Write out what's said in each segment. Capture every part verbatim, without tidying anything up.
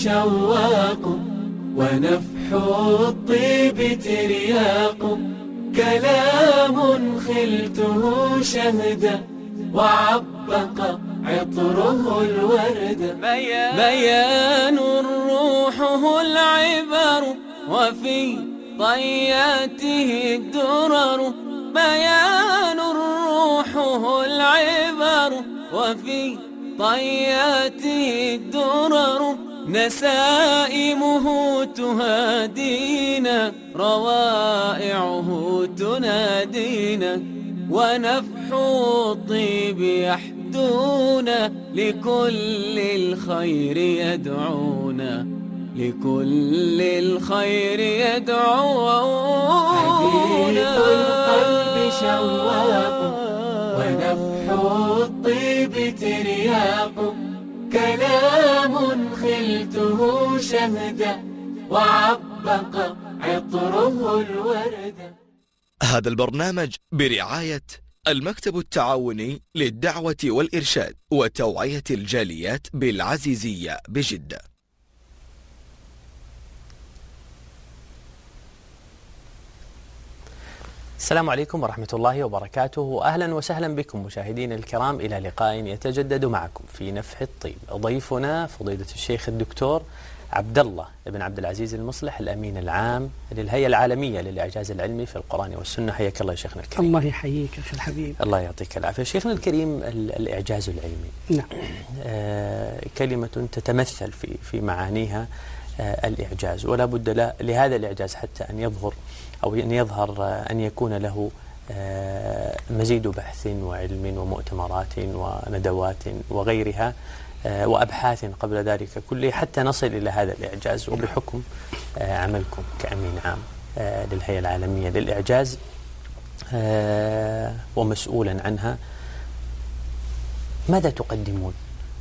شواق ونفح الطيب ترياق، كلام خلته شهدا وعبق عطره الورد. بيان روحه العبر وفي طياته الدرر، بيان روحه العبر وفي طياته الدرر، نسائمه تهادينا روائعه تنادينا، ونفح الطيب يحدونا لكل الخير يدعونا، لكل الخير يدعونا. حديث القلب شواق ونفح الطيب ترياق، كلام خلته شهدا وعبق عطره الورد. هذا البرنامج برعاية المكتب التعاوني للدعوة والإرشاد وتوعية الجاليات بالعزيزية بجدة. السلام عليكم ورحمة الله وبركاته، أهلا وسهلا بكم مشاهدين الكرام إلى لقاء يتجدد معكم في نفح الطيب. ضيفنا فضيلة الشيخ الدكتور عبد الله بن عبد العزيز المصلح، الأمين العام للهيئة العالمية للإعجاز العلمي في القرآن والسنة. حياك الله شيخنا الكريم. الله يحييك أخي الحبيب. الله يعطيك العافية. شيخنا الكريم، الإعجاز العلمي نعم آه كلمة تتمثل في في معانيها آه الإعجاز، ولا بد لهذا الإعجاز حتى أن يظهر أو أن يظهر أن يكون له مزيد بحث وعلم ومؤتمرات وندوات وغيرها وأبحاث قبل ذلك كله حتى نصل إلى هذا الإعجاز. وبحكم عملكم كأمين عام للهيئة العالمية للإعجاز ومسؤولا عنها، ماذا تقدمون؟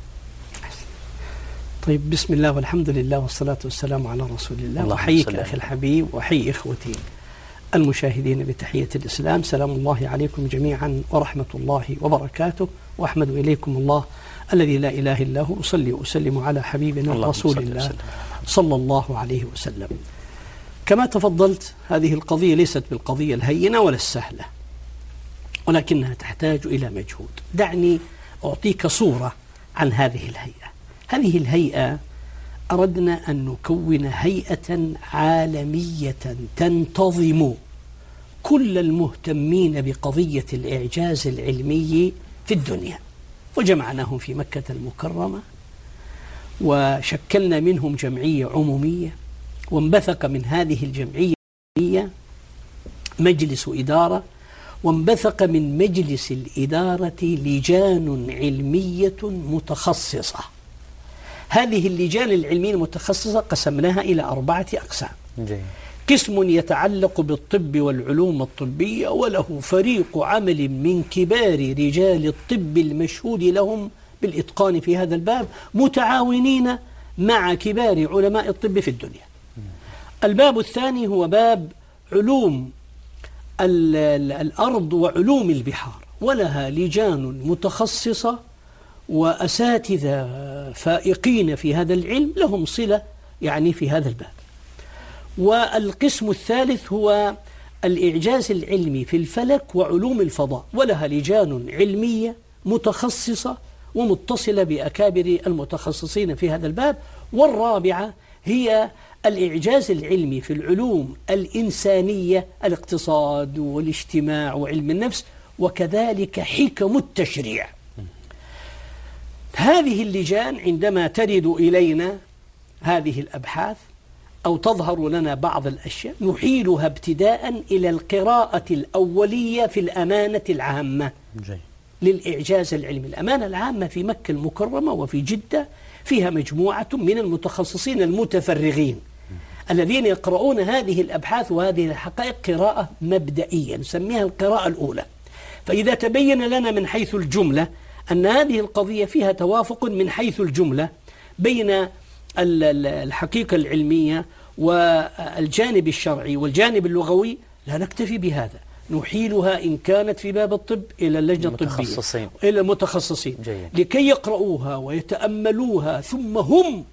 طيب، بسم الله والحمد لله والصلاة والسلام على رسول الله. أحييك أخي الحبيب وأحيي إخوتي المشاهدين بتحية الإسلام. سلام الله عليكم جميعا ورحمة الله وبركاته، وأحمد إليكم الله الذي لا إله إلا هو. أصلي وأسلم على حبيبنا رسول الله صلى الله عليه وسلم. كما تفضلت، هذه القضية ليست بالقضية الهينة ولا السهلة، ولكنها تحتاج إلى مجهود. دعني أعطيك صورة عن هذه الهيئة. هذه الهيئة أردنا أن نكون هيئة عالمية تنتظم كل المهتمين بقضية الإعجاز العلمي في الدنيا، وجمعناهم في مكة المكرمة، وشكلنا منهم جمعية عمومية، وانبثق من هذه الجمعية مجلس إدارة، وانبثق من مجلس الإدارة لجان علمية متخصصة. هذه اللجان العلمية المتخصصة قسمناها إلى أربعة أقسام. جي. قسم يتعلق بالطب والعلوم الطبية، وله فريق عمل من كبار رجال الطب المشهود لهم بالإتقان في هذا الباب، متعاونين مع كبار علماء الطب في الدنيا. الباب الثاني هو باب علوم الأرض وعلوم البحار، ولها لجان متخصصة وأساتذة فائقين في هذا العلم لهم صلة يعني في هذا الباب. والقسم الثالث هو الإعجاز العلمي في الفلك وعلوم الفضاء، ولها لجان علمية متخصصة ومتصلة بأكابر المتخصصين في هذا الباب. والرابعة هي الإعجاز العلمي في العلوم الإنسانية، الاقتصاد والاجتماع وعلم النفس، وكذلك حكم التشريع. هذه اللجان عندما ترد إلينا هذه الأبحاث أو تظهر لنا بعض الأشياء، نحيلها ابتداء إلى القراءة الأولية في الأمانة العامة جي. للإعجاز العلمي. الأمانة العامة في مكة المكرمة وفي جدة فيها مجموعة من المتخصصين المتفرغين الذين يقرؤون هذه الأبحاث وهذه الحقائق قراءة مبدئية نسميها القراءة الأولى. فإذا تبين لنا من حيث الجملة أن هذه القضية فيها توافق من حيث الجملة بين الحقيقة العلمية والجانب الشرعي والجانب اللغوي، لا نكتفي بهذا، نحيلها إن كانت في باب الطب إلى اللجنة الطبية إلى المتخصصين جيد. لكي يقرؤوها ويتأملوها، ثم هم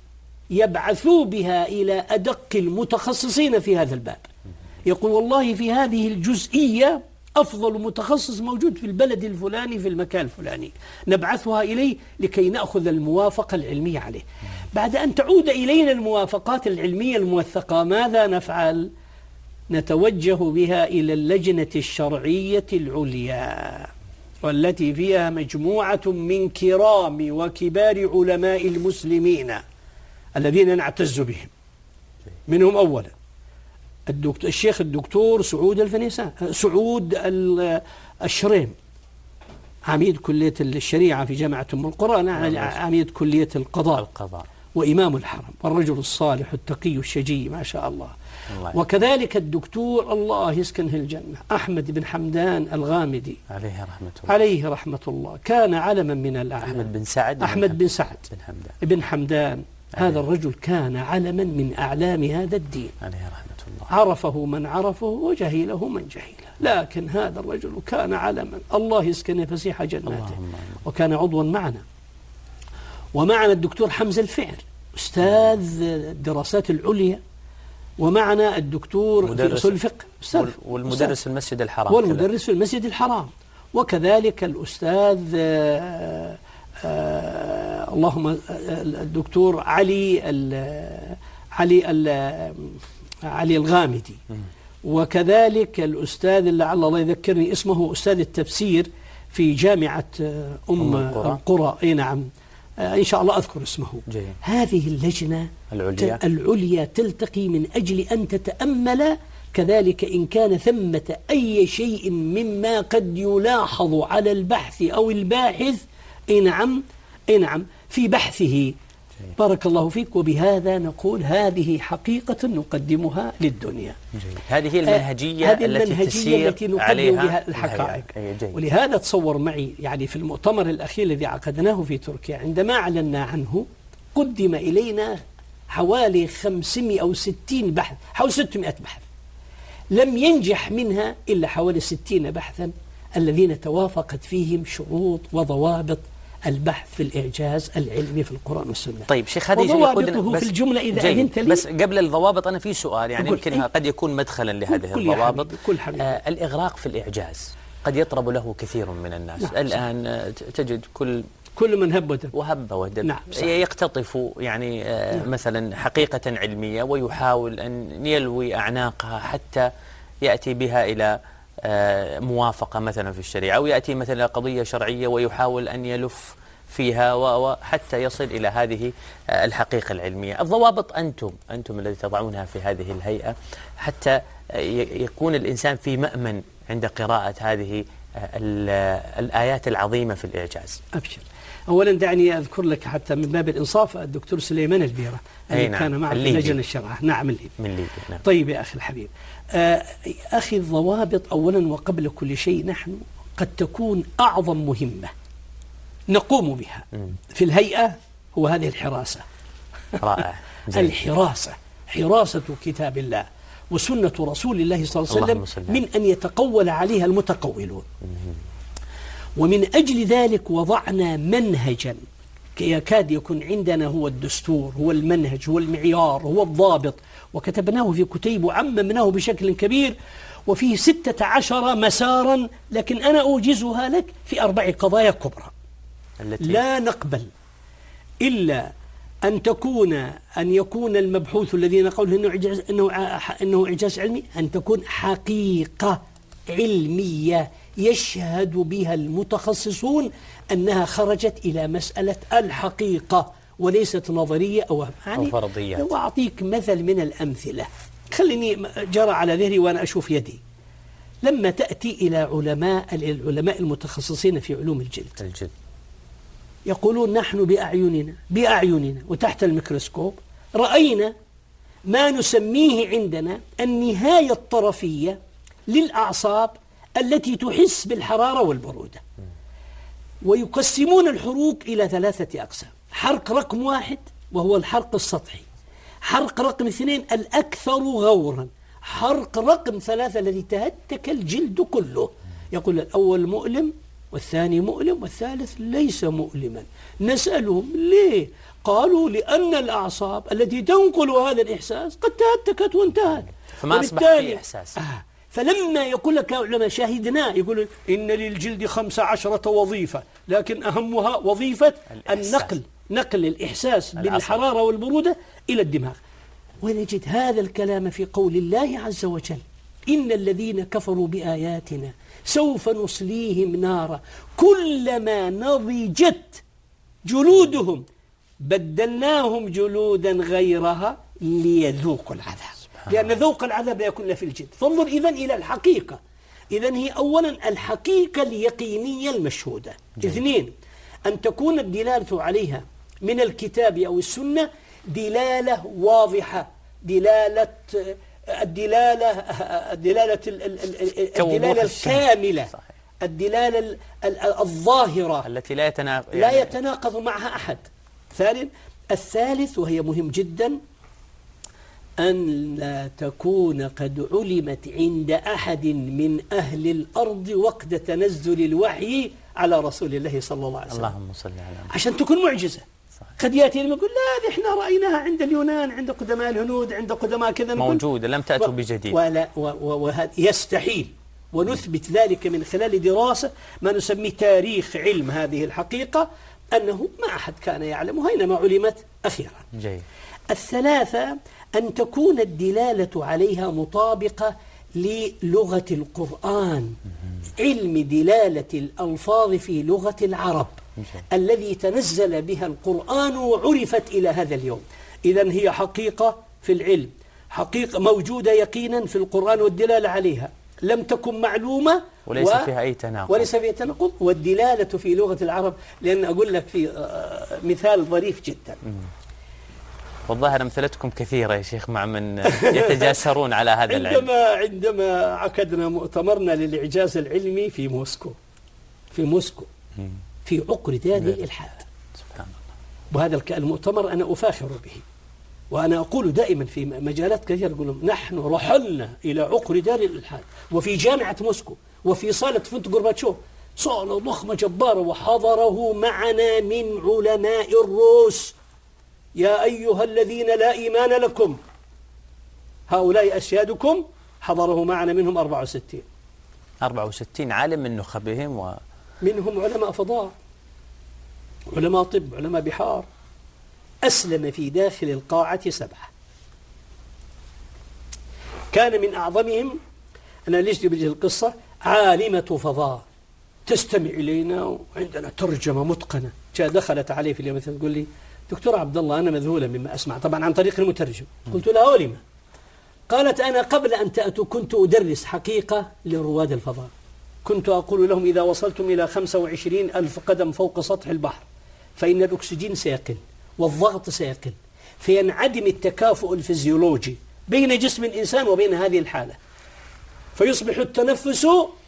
يبعثوا بها إلى أدق المتخصصين في هذا الباب. يقول والله في هذه الجزئية أفضل متخصص موجود في البلد الفلاني في المكان الفلاني، نبعثها إليه لكي نأخذ الموافقة العلمية عليه. بعد أن تعود إلينا الموافقات العلمية الموثقة ماذا نفعل؟ نتوجه بها إلى اللجنة الشرعية العليا، والتي فيها مجموعة من كرام وكبار علماء المسلمين الذين نعتز بهم. منهم أولا الدكتور الشيخ الدكتور سعود الفنيسان سعود الشريم، عميد كلية الشريعة في جامعة أم القرى، عميد كلية القضاء, القضاء وإمام الحرم، والرجل الصالح التقي الشجي ما شاء الله. الله. وكذلك الدكتور الله يسكنه الجنة أحمد بن حمدان الغامدي عليه رحمة الله عليه رحمة الله، كان علما من الأعلام. أحمد بن سعد أحمد بن سعد بن حمدان, بن حمدان. هذا الرجل كان علما من أعلام هذا الدين عليه رحمة الله، عرفه من عرفه وجهيله من جهيله، لكن هذا الرجل كان علما الله يسكنه فسيح جناته، وكان عضوا معنا. ومعنا الدكتور حمزة الفعر أستاذ الدراسات العليا، ومعنا الدكتور في أصول الفقه والمدرس في المسجد الحرام والمدرس في المسجد الحرام، وكذلك الأستاذ آآ آآ اللهم الدكتور علي ال علي ال علي الغامدي، وكذلك الأستاذ لعل الله يذكرني اسمه أستاذ التفسير في جامعة أم القرى. أي نعم إن شاء الله أذكر اسمه. جي. هذه اللجنة العليا. العليا تلتقي من أجل أن تتأمل كذلك إن كان ثمة أي شيء مما قد يلاحظ على البحث أو الباحث أي نعم أي نعم في بحثه. جي. بارك الله فيك. وبهذا نقول هذه حقيقة نقدمها للدنيا. جي. هذه المنهجية, هذه التي المنهجية تسير التي نقدم عليها بها الحقائق. ولهذا تصور معي يعني في المؤتمر الأخير الذي عقدناه في تركيا عندما أعلنا عنه قدم إلينا حوالي خمسمائة أو ستين بحث، حوالي ستمائة بحث، لم ينجح منها إلا حوالي ستين بحثا الذين توافقت فيهم شروط وضوابط البحث في الإعجاز العلمي في القرآن والسنة. طيب شيخ هذه يقودنا في الجملة إذا أذنت لي. بس قبل الضوابط أنا في سؤال يعني يمكن إيه؟ قد يكون مدخلا لهذه الضوابط. كل حبيب. آه الإغراق في الإعجاز قد يطرب له كثير من الناس. نعم. الآن تجد كل كل من هب ودب وهب ودب نعم يقتطف يعني آه نعم. مثلا حقيقة علمية ويحاول أن يلوي أعناقها حتى يأتي بها إلى آه موافقة مثلا في الشريعة، أو يأتي مثلا قضية شرعية ويحاول أن يلف فيها وحتى يصل إلى هذه آه الحقيقة العلمية. الضوابط أنتم أنتم الذي تضعونها في هذه الهيئة حتى يكون الإنسان في مأمن عند قراءة هذه آه الآيات العظيمة في الإعجاز. أبشر. أولا دعني أذكر لك حتى من باب الإنصاف الدكتور سليمان البيرة الذي نعم. كان معه في لجنة الشرعة. نعم من ليبيا. من ليبيا نعم. طيب يا أخي الحبيب، آه أخي الضوابط أولا وقبل كل شيء نحن قد تكون أعظم مهمة نقوم بها م. في الهيئة هو هذه الحراسة. رائع. الحراسة، حراسة كتاب الله وسنة رسول الله صلى الله عليه وسلم من أن يتقول عليها المتقولون. م. ومن أجل ذلك وضعنا منهجا يكاد يكون عندنا هو الدستور، هو المنهج، هو المعيار، هو الضابط، وكتبناه في كتيب وعممناه بشكل كبير، وفيه ستة عشر مسارا، لكن أنا أوجزها لك في أربع قضايا كبرى. التي لا نقبل إلا أن تكون أن يكون المبحوث الذي نقوله إنه إعجاز إنه إنه إعجاز علمي، أن تكون حقيقة علمية يشهد بها المتخصصون أنها خرجت إلى مسألة الحقيقة وليست نظرية أو يعني فرضيات. وأعطيك مثل من الأمثلة، خليني جرى على ذهني وأنا أشوف يدي. لما تأتي إلى علماء العلماء المتخصصين في علوم الجلد الجلد يقولون نحن بأعيننا بأعيننا وتحت الميكروسكوب رأينا ما نسميه عندنا النهاية الطرفية للأعصاب التي تحس بالحرارة والبرودة، ويقسمون الحروق إلى ثلاثة أقسام: حرق رقم واحد وهو الحرق السطحي، حرق رقم اثنين الأكثر غورا، حرق رقم ثلاثة الذي تهتك الجلد كله. يقول الأول مؤلم والثاني مؤلم والثالث ليس مؤلما. نسألهم ليه؟ قالوا لأن الأعصاب التي تنقل هذا الإحساس قد تهتكت وانتهت، فما أصبح في إحساس. آه فلما يقول لك علماء شاهدنا يقولون إن للجلد خمس عشرة وظيفة، لكن أهمها وظيفة الإحساس. النقل، نقل الإحساس بالحرارة والبرودة إلى الدماغ. ونجد هذا الكلام في قول الله عز وجل: إن الذين كفروا بآياتنا سوف نصليهم نارا كلما نضجت جلودهم بدلناهم جلودا غيرها ليذوقوا العذاب، لأن ذوق العذاب يكون له في الجلد. فانظر إذن إلى الحقيقة. إذن هي أولا الحقيقة اليقينية المشهودة. جميل. اثنين، أن تكون الدلالة عليها من الكتاب أو السنة دلالة واضحة، دلالة الدلالة الدلالة الدلالة الكاملة، الدلالة الظاهرة التي لا يتناقض لا يتناقض معها أحد. ثالث الثالث وهي مهم جدا، أن لا تكون قد علمت عند أحد من أهل الأرض وقت تنزل الوحي على رسول الله صلى الله عليه وسلم. اللهم صل على محمد. عشان تكون معجزة. صحيح. قد يأتي لما يقول لا هذه احنا رأيناها عند اليونان، عند قدماء الهنود، عند قدماء كذا، موجودة لم تأتوا بجديد، ولا وهذا يستحيل. ونثبت ذلك من خلال دراسة ما نسميه تاريخ علم هذه الحقيقة، أنه ما أحد كان يعلمها إنما علمت أخيرا. جيد. الثلاثة أن تكون الدلالة عليها مطابقة للغة القرآن، علم دلالة الألفاظ في لغة العرب الذي تنزل بها القرآن وعرفت إلى هذا اليوم. إذن هي حقيقة في العلم، حقيقة موجودة يقينا في القرآن والدلالة عليها، لم تكن معلومة وليس و... فيها أي تناقض وليس فيها تناقض، والدلالة في لغة العرب. لأن أقول لك في مثال ظريف جدا. مم. والظاهر أمثلتكم كثيرة يا شيخ مع من يتجاسرون على هذا العلم. عندما عندما عقدنا مؤتمرنا للإعجاز العلمي في موسكو في موسكو مم. في عقر دار الإلحاد، سبحان الله. وهذا المؤتمر أنا أفاخر به، وأنا أقول دائما في مجالات كثيرة، أقول نحن رحلنا إلى عقر دار الإلحاد، وفي جامعة موسكو وفي صالة فندق غورباتشوف، صالة ضخمة جبارة، وحضره معنا من علماء الروس. يا أيها الذين لا إيمان لكم هؤلاء أسيادكم، حضره معنا منهم أربعة وستين أربعة وستين عالم من نخبهم، و... منهم علماء فضاء، علماء طب، علماء بحار. أسلم في داخل القاعة سبعة. كان من أعظمهم، أنا ليش بجي القصة، عالمة فضاء تستمع إلينا وعندنا ترجمة متقنة. جاء دخلت عليه في اليوم تقول لي: دكتور عبد الله أنا مذهولة مما أسمع، طبعا عن طريق المترجم. قلت لها: ولما؟ قالت: أنا قبل أن تأتوا كنت أدرس حقيقة لرواد الفضاء، كنت أقول لهم إذا وصلتم إلى خمسة وعشرين ألف قدم فوق سطح البحر فإن الأكسجين سيقل والضغط سيقل، فينعدم التكافؤ الفيزيولوجي بين جسم الإنسان وبين هذه الحالة، فيصبح التنفس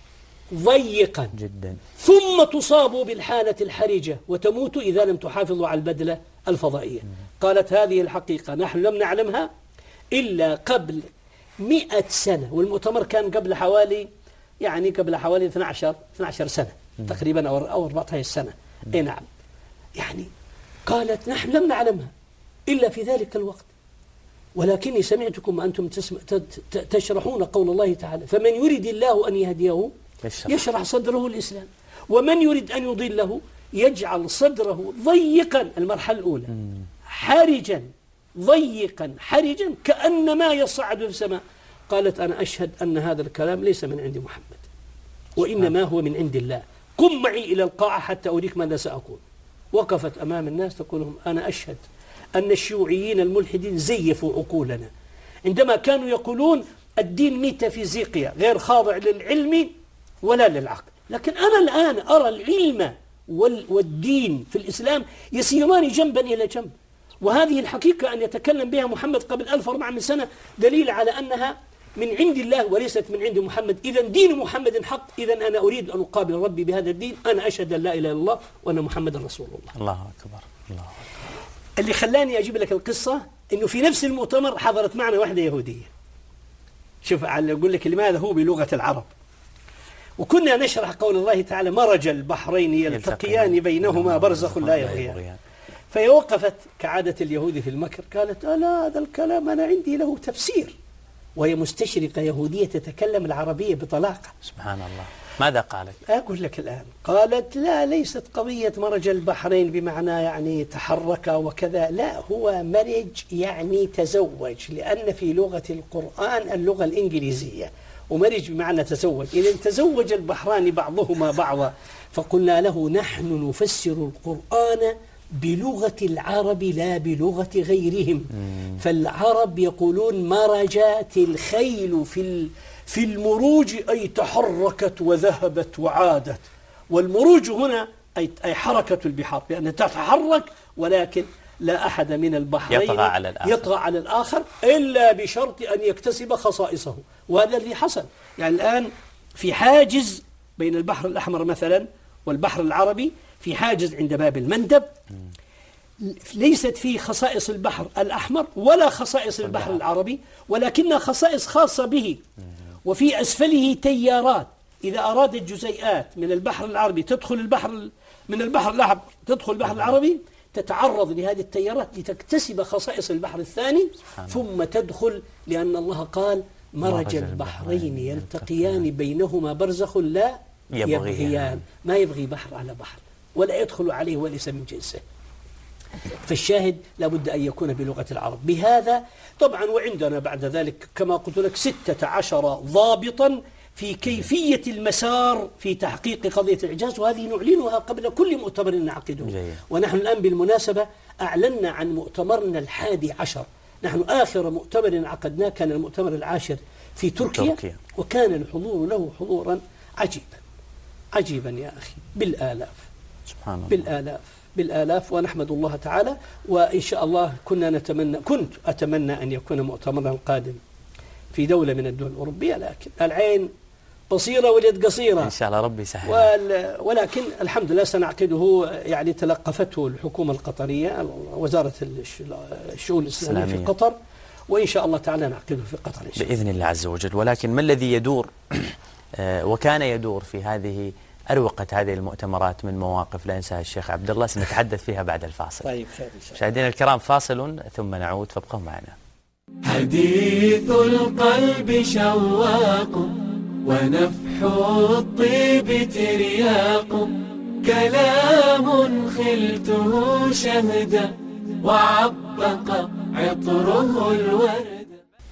ضيقا جدا، ثم تصابوا بالحالة الحرجة وتموتوا إذا لم تحافظوا على البدلة الفضائية. قالت: هذه الحقيقة نحن لم نعلمها إلا قبل مئة سنة، والمؤتمر كان قبل حوالي يعني قبل حوالي اثنتي عشرة اثنتي عشرة سنة تقريبا أو أو أربعة عشر سنة. أي نعم. يعني قالت: نحن لم نعلمها إلا في ذلك الوقت، ولكني سمعتكم وأنتم تشرحون قول الله تعالى: فمن يريد الله أن يهديه يشرح صدره الإسلام، ومن يريد أن يضله يجعل صدره ضيقا، المرحلة الأولى، حرجا ضيقا حرجا كأنما يصعد في السماء. قالت: أنا أشهد أن هذا الكلام ليس من عند محمد وإنما هو من عند الله، قم معي إلى القاعة حتى أريك ماذا سأقول. وقفت أمام الناس تقول لهم: أنا أشهد أن الشيوعيين الملحدين زيفوا عقولنا عندما كانوا يقولون الدين ميتافيزيقيا غير خاضع للعلم ولا للعقل، لكن أنا الآن أرى العلم والدين في الإسلام يسيران جنبا إلى جنب، وهذه الحقيقة أن يتكلم بها محمد قبل ألف وأربعمائة سنة دليل على أنها من عند الله وليست من عند محمد. إذا دين محمد حق، إذا أنا أريد أن أقابل ربي بهذا الدين، أنا أشهد أن لا إله إلا الله وأن محمد رسول الله. الله أكبر. الله أكبر. اللي خلاني أجيب لك القصة إنه في نفس المؤتمر حضرت معنا واحدة يهودية. شوف أقول لك لماذا هو بلغة العرب، وكنا نشرح قول الله تعالى مرج البحرين يلتقيان بينهما برزخ لا يبغيان. فوقفت كعادة اليهود في المكر قالت ألا هذا الكلام أنا عندي له تفسير، وهي مستشرقة يهودية تتكلم العربية بطلاقة. سبحان الله. ماذا قالت؟ أقول لك الآن. قالت لا، ليست قضية مرج البحرين بمعنى يعني تحرك وكذا، لا، هو مرج يعني تزوج، لأن في لغة القرآن اللغة الإنجليزية، ومرج بمعنى تزوج. إذا تزوج البحران بعضهما بعضا، فقلنا له نحن نفسر القرآن بلغة العرب لا بلغة غيرهم. فالعرب يقولون مرجت الخيل في في المروج، أي تحركت وذهبت وعادت، والمروج هنا أي أي حركة البحار، لأنها تتحرك ولكن لا أحد من البحرين يطغى على الآخر, يطغى على الآخر إلا بشرط أن يكتسب خصائصه. وهذا الذي حصل. يعني الآن في حاجز بين البحر الأحمر مثلا والبحر العربي، في حاجز عند باب المندب، ليست فيه خصائص البحر الأحمر ولا خصائص البحر العربي، ولكنها خصائص خاصة به. وفي أسفله تيارات، إذا أرادت جزيئات من البحر العربي تدخل البحر من البحر الأحمر تدخل البحر العربي، تتعرض لهذه التيارات لتكتسب خصائص البحر الثاني ثم تدخل، لأن الله قال مرج البحرين يلتقيان بينهما برزخ لا يبغيان. ما يبغي بحر على بحر ولا يدخل عليه وليس من جنسه. فالشاهد لابد أن يكون بلغة العرب بهذا طبعا. وعندنا بعد ذلك كما قلت لك ستة عشر ضابطا في كيفية المسار في تحقيق قضية الإعجاز، وهذه نعلنها قبل كل مؤتمر نعقده. ونحن الآن بالمناسبة أعلنا عن مؤتمرنا الحادي عشر. نحن آخر مؤتمر عقدناه كان المؤتمر العاشر في تركيا, تركيا. وكان الحضور له حضورا عجيبا عجيبا يا أخي، بالآلاف سبحان الله، بالآلاف بالآلاف ونحمد الله تعالى. وإن شاء الله كنا نتمنى كنت أتمنى أن يكون مؤتمرنا القادم في دولة من الدول الأوروبية، لكن العين بصيرة واليد قصيرة إن شاء الله ربي يسهل. ولكن الحمد لله سنعقده، يعني تلقفته الحكومة القطرية، وزارة الشؤون الإسلامية في قطر، وإن شاء الله تعالى نعقده في قطر إن شاء الله بإذن الله عز وجل. ولكن ما الذي يدور وكان يدور في هذه أروقة هذه المؤتمرات من مواقف لا ينساها الشيخ عبد الله، سنتحدث فيها بعد الفاصل. طيب خير. مشاهدينا الكرام فاصل ثم نعود، فابقوا معنا. حديث القلب شواق ونفح الطيب ترياق، كلام خلته شهدا وعبق عطره الورد.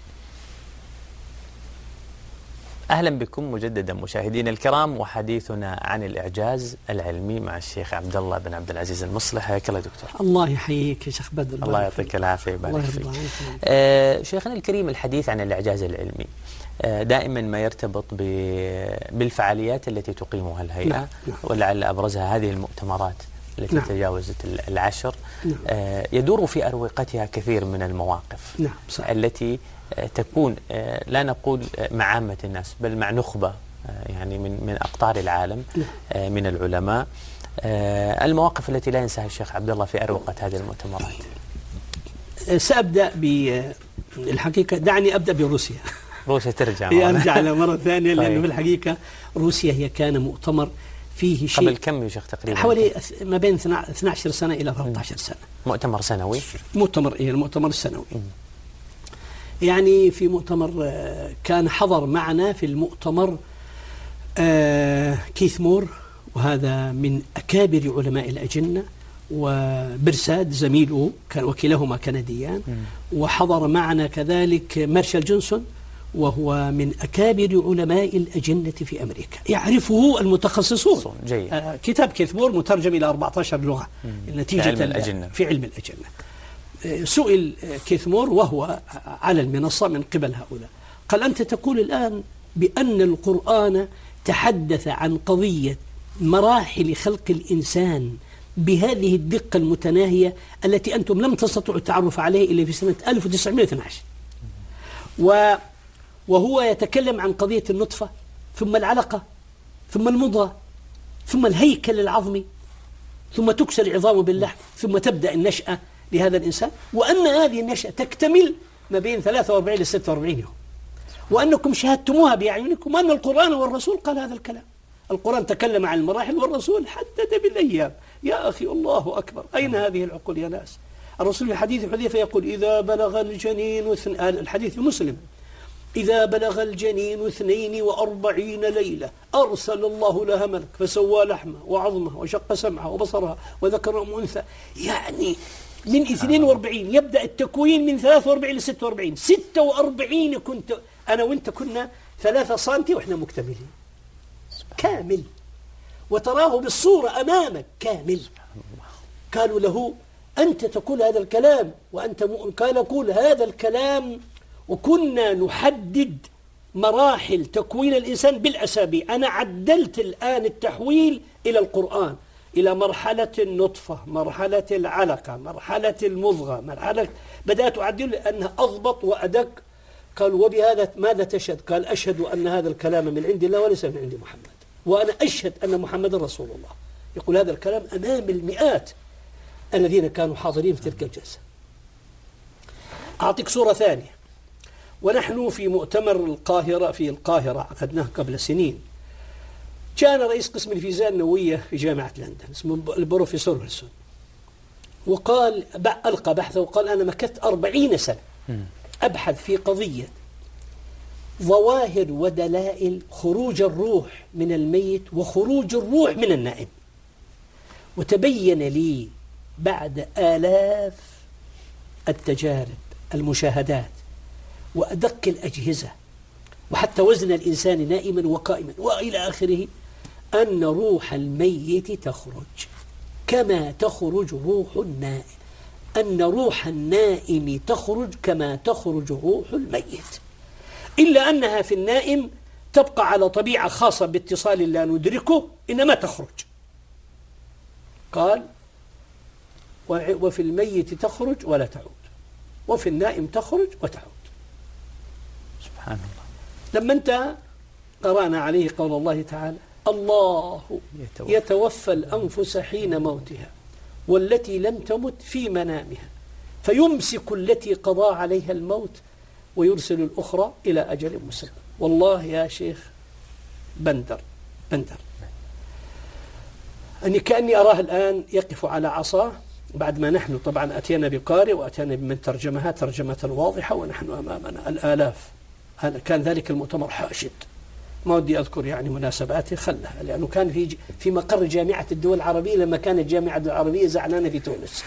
أهلا بكم مجددا مشاهدينا الكرام، وحديثنا عن الإعجاز العلمي مع الشيخ عبد الله بن عبد العزيز المصلح. حياك الله دكتور. الله يحييك يا شيخ بدر. الله يعطيك العافية ويبارك فيك. آه شيخنا الكريم، الحديث عن الإعجاز العلمي آه دائما ما يرتبط بالفعاليات التي تقيمها الهيئة. نعم. ولعل أبرزها هذه المؤتمرات التي نعم. تجاوزت العشر. نعم. آه يدور في أروقتها كثير من المواقف. نعم. صح. التي تكون لا نقول مع عامة الناس بل مع نخبة يعني من من أقطار العالم من العلماء، المواقف التي لا ينساها الشيخ عبد الله في أروقة هذه المؤتمرات. سأبدأ بالحقيقة، دعني أبدأ بروسيا. روسيا ترجع أرجع لها مرة ثانية. طيب. لأنه في الحقيقة روسيا هي كان مؤتمر فيه شيء قبل كم يا شيخ تقريبا؟ حوالي ما بين اثنتي عشرة سنة إلى ثلاثة عشر سنة. مؤتمر سنوي؟ مؤتمر إيه المؤتمر السنوي. م. يعني في مؤتمر كان حضر معنا في المؤتمر كيث مور، وهذا من أكابر علماء الأجنة، وبرساد زميله كان وكلاهما كنديان، وحضر معنا كذلك مارشال جونسون وهو من أكابر علماء الأجنة في أمريكا، يعرفه المتخصصون. جيد. كتاب كيث مور مترجم إلى أربعة عشر لغة نتيجة في علم الأجنة. في علم الأجنة. سئل كيث مور وهو على المنصة من قبل هؤلاء، قال أنت تقول الآن بأن القرآن تحدث عن قضية مراحل خلق الإنسان بهذه الدقة المتناهية التي أنتم لم تستطيعوا التعرف عليه إلا في سنة ألف وتسعمائة واثني عشر، وهو يتكلم عن قضية النطفة ثم العلقة ثم المضغة ثم الهيكل العظمي ثم تكسر العظام باللحم ثم تبدأ النشأة لهذا الإنسان، وأن هذه النشأة تكتمل ما بين ثلاثة وأربعين إلى ستة وأربعين يوم، وأنكم شاهدتموها بأعينكم، وأن القرآن والرسول قال هذا الكلام. القرآن تكلم عن المراحل والرسول حدد بالأيام. يا أخي الله أكبر، أين هذه العقول يا ناس؟ الرسول في حديث حذيفة يقول إذا بلغ الجنين اثن... الحديث مسلم إذا بلغ الجنين اثنين وأربعين ليلة أرسل الله لها ملك فسوى لحمه وعظمه وشق سمعه وبصرها وذكر أنثى. يعني من اثنين وأربعين يبدأ التكوين، من ثلاثة وأربعين ل ستة وأربعين. ستة وأربعين كنت أنا وأنت كنا ثلاثة سنتي وإحنا مكتملين كامل، وتراه بالصورة أمامك كامل. قالوا له أنت تقول هذا الكلام وأنت مؤمن؟ قال قول هذا الكلام وكنا نحدد مراحل تكوين الإنسان بالأسابيع. أنا عدلت الآن التحويل إلى القرآن، إلى مرحلة النطفة، مرحلة العلقة، مرحلة المضغة، مرحلة بدأت أعدل لأنها أضبط وأدق. قال وبهذا ماذا تشهد؟ قال أشهد أن هذا الكلام من عند الله وليس من عند محمد، وأنا أشهد أن محمد رسول الله. يقول هذا الكلام أمام المئات الذين كانوا حاضرين في تلك الجلسة. أعطيك صورة ثانية. ونحن في مؤتمر القاهرة في القاهرة عقدناه قبل سنين، كان رئيس قسم الفيزياء النووية في جامعة لندن اسمه البروفيسور ويلسون، وقال ألقى بحثه وقال أنا مكثت أربعين سنة أبحث في قضية ظواهر ودلائل خروج الروح من الميت وخروج الروح من النائم، وتبين لي بعد آلاف التجارب المشاهدات وأدق الأجهزة وحتى وزن الإنسان نائما وقائما وإلى آخره أن روح الميت تخرج كما تخرج روح النائم، أن روح النائم تخرج كما تخرج روح الميت، إلا أنها في النائم تبقى على طبيعة خاصة باتصال لا ندركه إنما تخرج. قال وفي الميت تخرج ولا تعود، وفي النائم تخرج وتعود. سبحان الله. لما انتهى قرأنا عليه قول الله تعالى الله يتوفى, يتوفى الأنفس حين موتها والتي لم تمت في منامها فيمسك التي قضى عليها الموت ويرسل الأخرى إلى أجل مسمى. والله يا شيخ بندر بندر أني كأني أراه الآن يقف على عصاه بعد ما نحن طبعا أتينا بقارئ وأتينا بمن ترجمها ترجمة واضحة ونحن أمامنا الآلاف. كان ذلك المؤتمر حاشد، ما ودي أذكر يعني مناسباته خلها، لأنه كان في في مقر جامعة الدول العربية لما كانت الجامعة العربية زعلانة في تونس.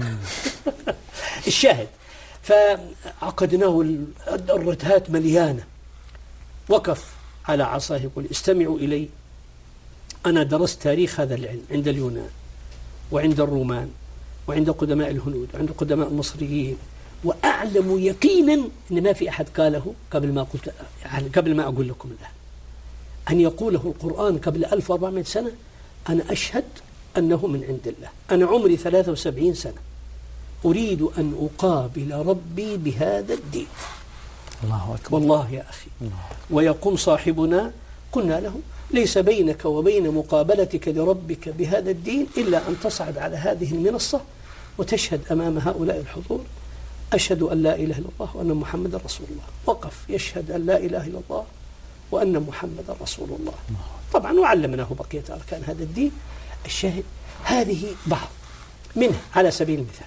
الشاهد فعقدناه الرتهات مليانة، وقف على عصاه يقول استمعوا إلي، أنا درست تاريخ هذا العلم عند اليونان وعند الرومان وعند قدماء الهنود وعند قدماء المصريين، وأعلم يقينا أن ما في أحد قاله قبل ما قلت يعني قبل ما أقول لكم الآن أن يقوله القرآن قبل ألف وأربعمائة سنة. أنا أشهد أنه من عند الله. أنا عمري ثلاثة وسبعين سنة أريد أن أقابل ربي بهذا الدين. الله أكبر. والله يا أخي الله. ويقوم صاحبنا قلنا له ليس بينك وبين مقابلتك لربك بهذا الدين إلا أن تصعد على هذه المنصة وتشهد أمام هؤلاء الحضور أشهد أن لا إله إلا الله وأن محمد رسول الله. وقف يشهد أن لا إله إلا الله وأن محمد رسول الله. طبعا وعلمناه بقية أركان هذا الدين. الشاهد هذه بعض منها على سبيل المثال.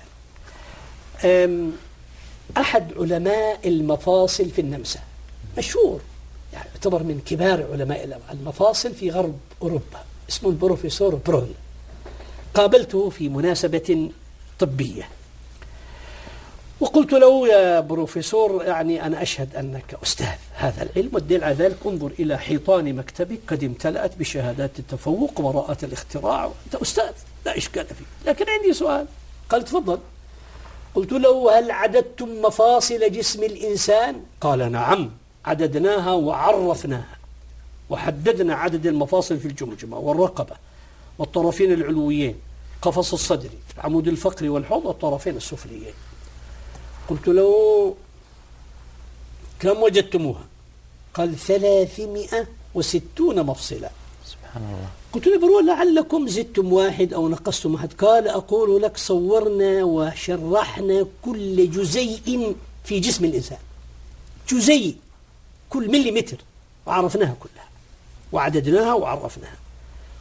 أحد علماء المفاصل في النمسا مشهور يعني يعتبر من كبار علماء المفاصل في غرب أوروبا اسمه البروفيسور برول. قابلته في مناسبة طبية وقلت له يا بروفيسور يعني أنا أشهد أنك أستاذ هذا العلم، والدليل على ذلك انظر إلى حيطان مكتبك قد امتلأت بشهادات التفوق وبراءة الاختراع وأنت أستاذ لا إشكال فيه، لكن عندي سؤال. قال تفضل. قلت له هل عددتم مفاصل جسم الإنسان؟ قال نعم عددناها وعرفناها وحددنا عدد المفاصل في الجمجمة والرقبة والطرفين العلويين قفص الصدري العمود الفقري والحوض والطرفين السفليين. قلت له كم وجدتموها؟ قال ثلاثمائة وستون مفصلا. سبحان الله. قلت له برول لعلكم زدتم واحد أو نقصتم واحد. قال أقول لك صورنا وشرحنا كل جزيء في جسم الإنسان، جزيء كل مليمتر وعرفناها كلها وعددناها وعرفناها.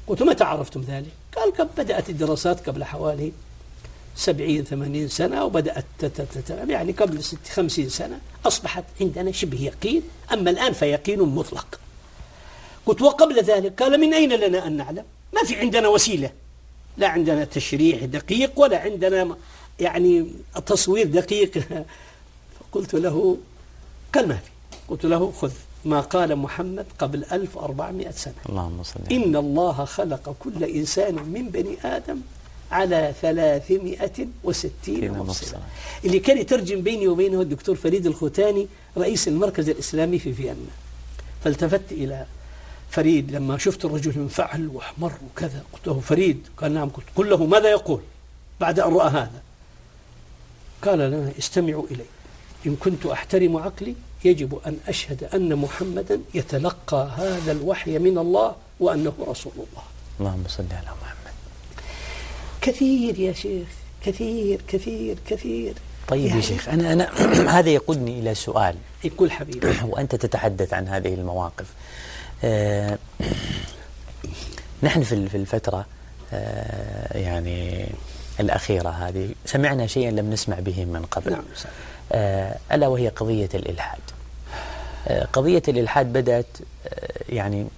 قلت متى عرفتم ذلك؟ قال قبل بدأت الدراسات قبل حوالي سبعين ثمانين سنة، وبدأت يعني قبل ست خمسين سنة أصبحت عندنا شبه يقين، أما الآن فيقين مطلق. قلت وقبل ذلك؟ قال من أين لنا أن نعلم؟ ما في عندنا وسيلة، لا عندنا تشريح دقيق ولا عندنا يعني تصوير دقيق. فقلت له قال ما في. قلت له خذ ما قال محمد قبل ألف وأربعمائة سنة، اللهم صل إن الله خلق كل إنسان من بني آدم على ثلاثمائة وستين مفصلا. اللي كان يترجم بيني وبينه الدكتور فريد الختاني رئيس المركز الإسلامي في فيينا. فالتفت إلى فريد لما شفت الرجل انفعل واحمر وكذا، قلت له فريد؟ قال نعم. قلت قل له ماذا يقول بعد أن رأى هذا؟ قال لنا استمعوا إلي، إن كنت أحترم عقلي يجب أن أشهد أن محمدا يتلقى هذا الوحي من الله وأنه رسول الله. اللهم صل على محمد. كثير يا شيخ، كثير كثير كثير. طيب يعني يا شيخ، أنا أنا هذا يقودني إلى سؤال. يقول حبيبي وأنت تتحدث عن هذه المواقف. آه نحن في في الفترة آه يعني الأخيرة هذه سمعنا شيئا لم نسمع به من قبل. نعم. آه ألا وهي قضية الإلحاد. آه قضية الإلحاد بدأت آه يعني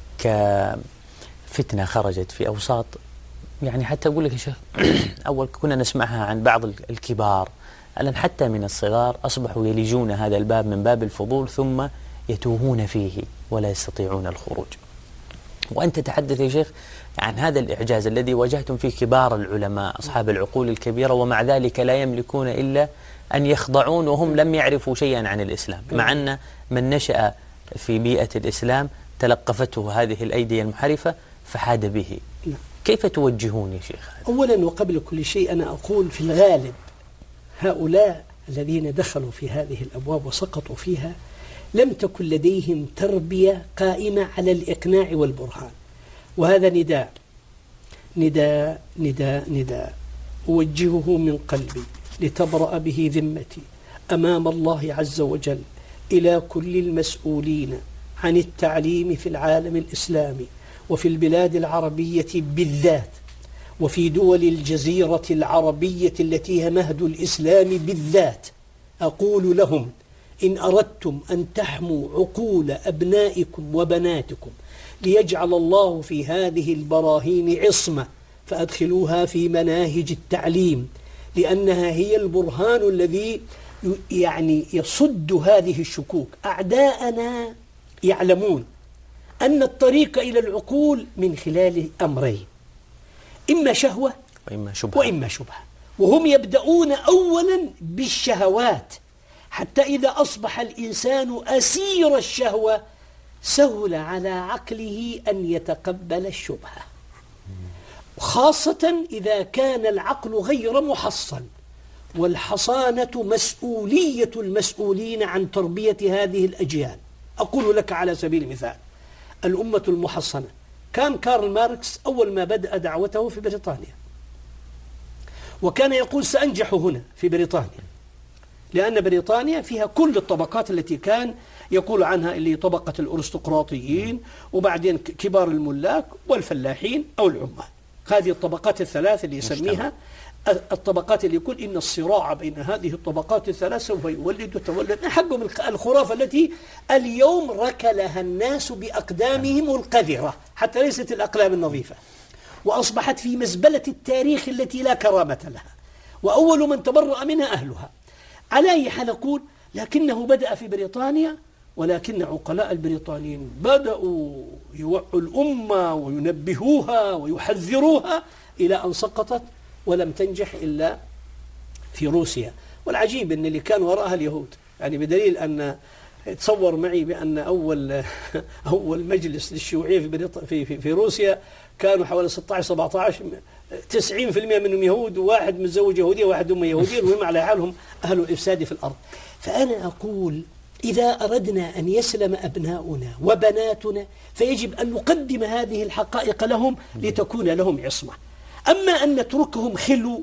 كفتنة خرجت في أوساط، يعني حتى أقول لك يا شيخ أول كنا نسمعها عن بعض الكبار، الآن حتى من الصغار أصبحوا يلجون هذا الباب من باب الفضول ثم يتوهون فيه ولا يستطيعون الخروج. وأنت تحدث يا شيخ عن هذا الإعجاز الذي واجهتم فيه كبار العلماء أصحاب العقول الكبيرة، ومع ذلك لا يملكون إلا أن يخضعون وهم لم يعرفوا شيئا عن الإسلام، مع أن من نشأ في بيئة الإسلام تلقفته هذه الأيدي المحرفة فحاد به. كيف توجهون يا شيخ؟ أولا وقبل كل شيء أنا أقول في الغالب هؤلاء الذين دخلوا في هذه الأبواب وسقطوا فيها لم تكن لديهم تربية قائمة على الإقناع والبرهان، وهذا نداء نداء نداء نداء أوجهه من قلبي لتبرأ به ذمتي أمام الله عز وجل إلى كل المسؤولين عن التعليم في العالم الإسلامي وفي البلاد العربية بالذات، وفي دول الجزيرة العربية التي هي مهد الإسلام بالذات. أقول لهم إن أردتم أن تحموا عقول أبنائكم وبناتكم ليجعل الله في هذه البراهين عصمة فأدخلوها في مناهج التعليم، لأنها هي البرهان الذي يعني يصد هذه الشكوك. أعداءنا يعلمون أن الطريق إلى العقول من خلال أمرين، إما شهوة وإما شبهة, وإما شبهة. وهم يبدأون أولا بالشهوات، حتى إذا أصبح الإنسان أسير الشهوة سهل على عقله أن يتقبل الشبهة، خاصة إذا كان العقل غير محصن. والحصانة مسؤولية المسؤولين عن تربية هذه الأجيال. أقول لك على سبيل المثال الأمة المحصنة، كان كارل ماركس أول ما بدأ دعوته في بريطانيا وكان يقول سأنجح هنا في بريطانيا، لأن بريطانيا فيها كل الطبقات التي كان يقول عنها اللي طبقة الأرستقراطيين وبعدين كبار الملاك والفلاحين أو العمال. هذه الطبقات الثلاث اللي يسميها الطبقات اللي يقول إن الصراع بين هذه الطبقات الثلاث سوف يولد وتولد حقهم الخرافة التي اليوم ركلها الناس بأقدامهم القذرة، حتى ليست الأقلام النظيفة، وأصبحت في مزبلة التاريخ التي لا كرامة لها، وأول من تبرأ منها أهلها. على أي حال أقول لكنه بدأ في بريطانيا، ولكن عقلاء البريطانيين بدأوا يوعوا الأمة وينبهوها ويحذروها إلى أن سقطت ولم تنجح إلا في روسيا. والعجيب أن اللي كان وراءها اليهود، يعني بدليل أن تصور معي بأن أول أول مجلس للشيوعية في في في, في روسيا كانوا حوالي ستة عشر سبعة عشر تسعين بالمئة منهم يهود، وواحد متزوج يهودية وواحد أم يهودية، المهم على حالهم أهل الإفساد في الأرض. فأنا أقول إذا أردنا أن يسلم أبناؤنا وبناتنا فيجب أن نقدم هذه الحقائق لهم لتكون لهم عصمة. أما أن نتركهم خلو،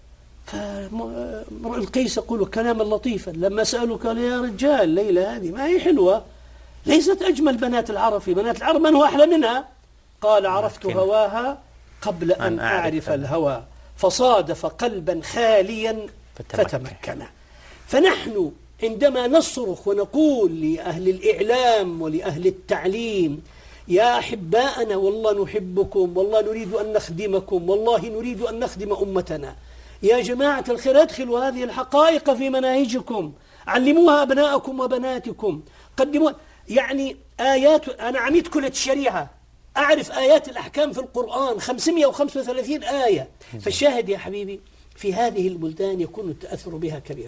فامرؤ القيس يقول كلاما لطيفا لما سألوا قال يا رجال ليلى هذه ما هي حلوة، ليست أجمل بنات العرب، في بنات العرب من هو أحلى منها؟ قال عرفت هواها قبل أن أعرف الهوى فصادف قلبا خاليا فتمكن. فنحن عندما نصرخ ونقول لأهل الإعلام ولأهل التعليم يا أحباءنا والله نحبكم والله نريد أن نخدمكم والله نريد أن نخدم أمتنا، يا جماعة الخير ادخلوا هذه الحقائق في مناهجكم، علموها أبناءكم وبناتكم، قدموا يعني آيات. أنا عميد كلية الشريعة، أعرف آيات الأحكام في القرآن خمسمائة وخمسة وثلاثين آية. فالشاهد يا حبيبي في هذه البلدان يكون التأثر بها كبيرا.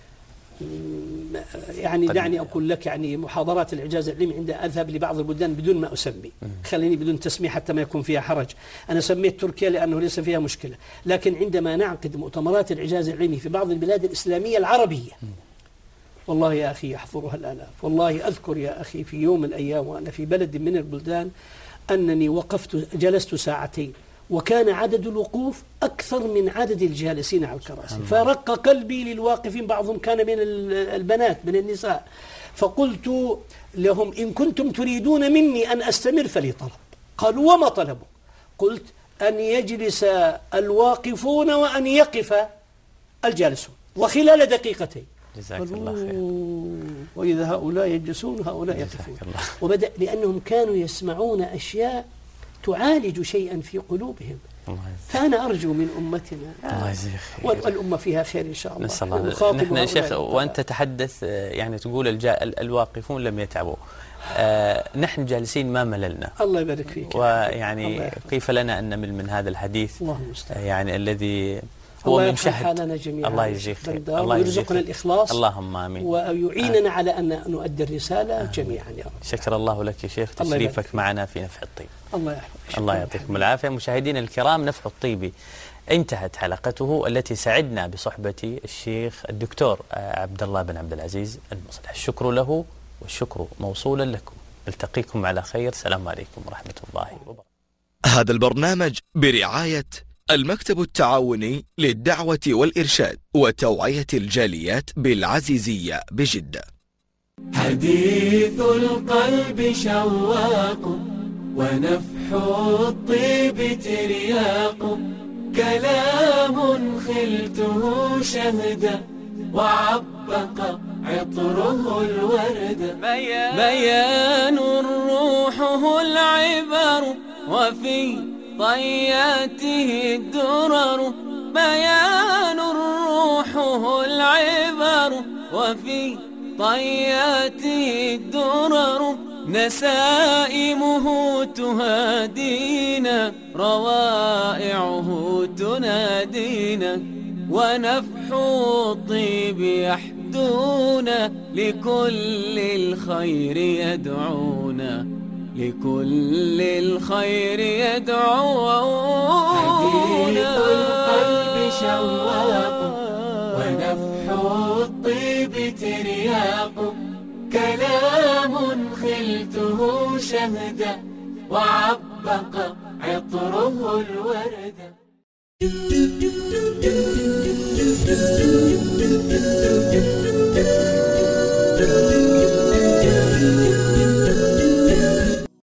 يعني دعني أقول لك يعني محاضرات الإعجاز العلمي عند أذهب لبعض البلدان بدون ما أسمي، خليني بدون تسمية حتى ما يكون فيها حرج. أنا سميت تركيا لأنه ليس فيها مشكلة، لكن عندما نعقد مؤتمرات الإعجاز العلمي في بعض البلاد الإسلامية العربية والله يا أخي يحضرها الآلاف. والله أذكر يا أخي في يوم من الأيام وأنا في بلد من البلدان أنني وقفت جلست ساعتين وكان عدد الوقوف أكثر من عدد الجالسين على الكراسي، فرق قلبي للواقفين، بعضهم كان من البنات من النساء. فقلت لهم إن كنتم تريدون مني أن أستمر فلي طلب. قالوا وما طلبوا؟ قلت أن يجلس الواقفون وأن يقف الجالسون وخلال دقيقتين. جزاك الله خير. وإذا هؤلاء يجلسون هؤلاء يقفون. وبدأ لأنهم كانوا يسمعون أشياء تعالج شيئا في قلوبهم. فأنا أرجو من أمتنا الله يجزيك خير والأمة فيها خير إن شاء الله. نسأل الله. نحن يا شيخ وأنت تتحدث يعني تقول الواقفون لم يتعبوا، آه نحن جالسين ما مللنا. الله يبارك فيك. ويعني كيف لنا أن نمل من هذا الحديث يعني الذي هو من شهد. الله يجزيك خير. الله يرزقنا الإخلاص اللهم آمين، ويعيننا آه. على أن نؤدي الرسالة آه. جميعا يا رب. شكر الله لك يا شيخ تشريفك معنا في نفح الطيب. الله يحفظك. الله يعطيكم العافية. مشاهدينا الكرام، نفح الطيبي انتهت حلقته التي سعدنا بصحبة الشيخ الدكتور عبد الله بن عبد العزيز المصلح. الشكر له والشكر موصولا لكم. نلتقيكم على خير. السلام عليكم ورحمة الله وبركاته. هذا البرنامج برعاية المكتب التعاوني للدعوة والإرشاد وتوعية الجاليات بالعزيزية بجدة. حديث القلب شواق ونفح الطيب ترياق، كلام خلته شهدا وعبق عطره الورد، بيان روحه العبر وفي طياته الدرر، بيان روحه العبر وفي طياته الدرر، نسائمه تهادينا روائعه تنادينا، ونفح الطيب يحدونا لكل الخير يدعونا، لكل الخير يدعونا. حديث القلب شواق ونفح الطيب ترياق، كلام خلته شهدا وعبق عطره الورد.